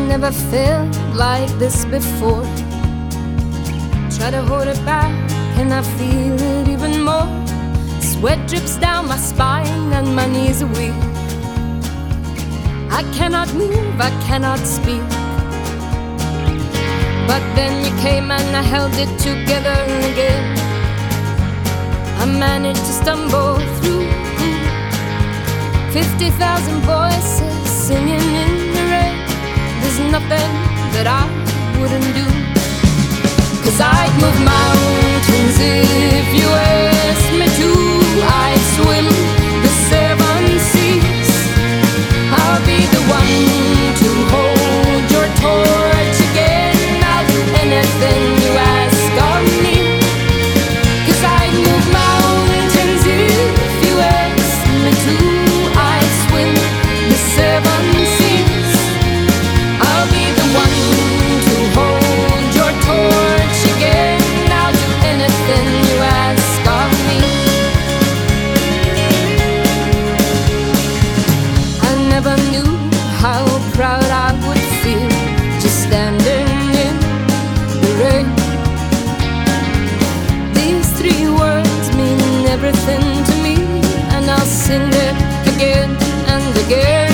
never felt like this before. Try to hold it back and I feel it even more. Sweat drips down my spine and my knees are weak. I cannot move, I cannot speak. But then you came and I held it together again. I managed to stumble through 50,000 voices singing in the rain. There's nothing that I wouldn't do, 'cause I'd move mountains if you asked me to. I'd swim the 7 seas. I'll be the one to hold your torch again. I'll do anything you ask of me, 'cause I'd move mountains if you asked me to. I'd swim the 7 seas. I'll be the one to hold your torch again. I'll do anything you ask of me. I never knew how proud I would feel just standing in the rain. These 3 words mean everything to me, and I'll sing it again and again.